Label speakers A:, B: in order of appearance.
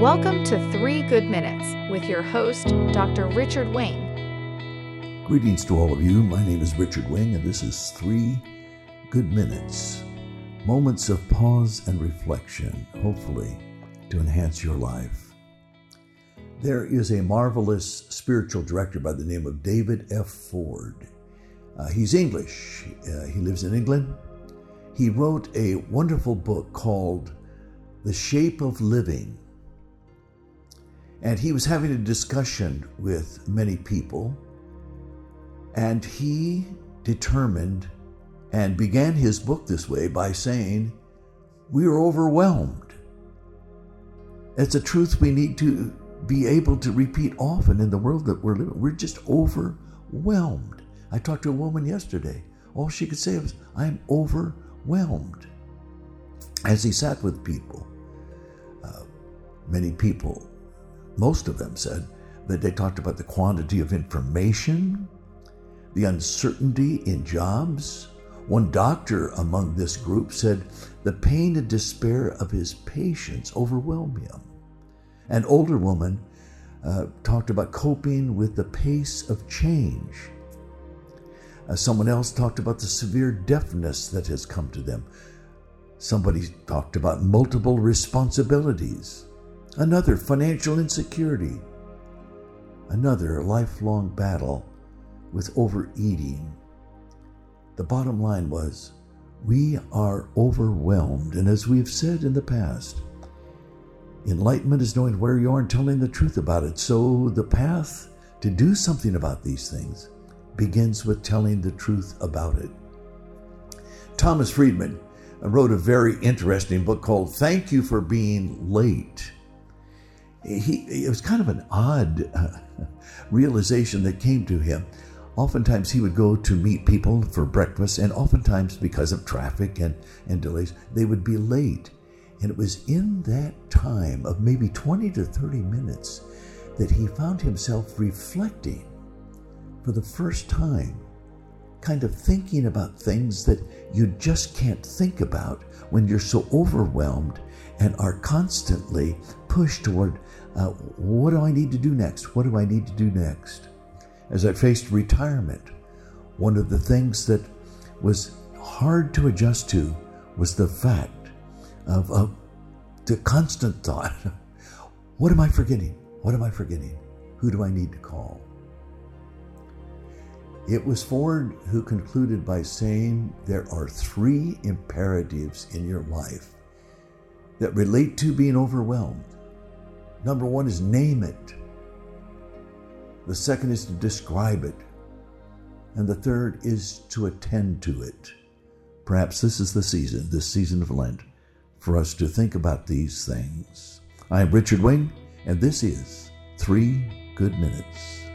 A: Welcome to 3 Good Minutes with your host, Dr. Richard Wing.
B: Greetings to all of you. My name is Richard Wing, and this is 3 Good Minutes. Moments of pause and reflection, hopefully, to enhance your life. There is a marvelous spiritual director by the name of David F. Ford. He's English. He lives in England. He wrote a wonderful book called The Shape of Living. And he was having a discussion with many people, and he determined and began his book this way by saying, we are overwhelmed. It's a truth we need to be able to repeat often in the world that we're living. We're just overwhelmed. I talked to a woman yesterday. All she could say was, I'm overwhelmed. As he sat with people, many people, most of them said that they talked about the quantity of information, the uncertainty in jobs. One doctor among this group said the pain and despair of his patients overwhelm him. An older woman talked about coping with the pace of change. Someone else talked about the severe deafness that has come to them. Somebody talked about multiple responsibilities. Another, financial insecurity. Another, a lifelong battle with overeating. The bottom line was, we are overwhelmed. And as we've said in the past, enlightenment is knowing where you are and telling the truth about it. So the path to do something about these things begins with telling the truth about it. Thomas Friedman wrote a very interesting book called Thank You for Being Late. It was kind of an odd realization that came to him. Oftentimes he would go to meet people for breakfast, and oftentimes because of traffic and delays, they would be late. And it was in that time of maybe 20 to 30 minutes that he found himself reflecting for the first time, kind of thinking about things that you just can't think about when you're so overwhelmed and are constantly pushed toward, what do I need to do next? What do I need to do next? As I faced retirement, one of the things that was hard to adjust to was the fact of the constant thought, what am I forgetting? What am I forgetting? Who do I need to call? It was Ford who concluded by saying there are 3 imperatives in your life that relate to being overwhelmed. Number 1 is name it. The second is to describe it. And the third is to attend to it. Perhaps this is this season of Lent, for us to think about these things. I am Richard Wing, and this is 3 Good Minutes.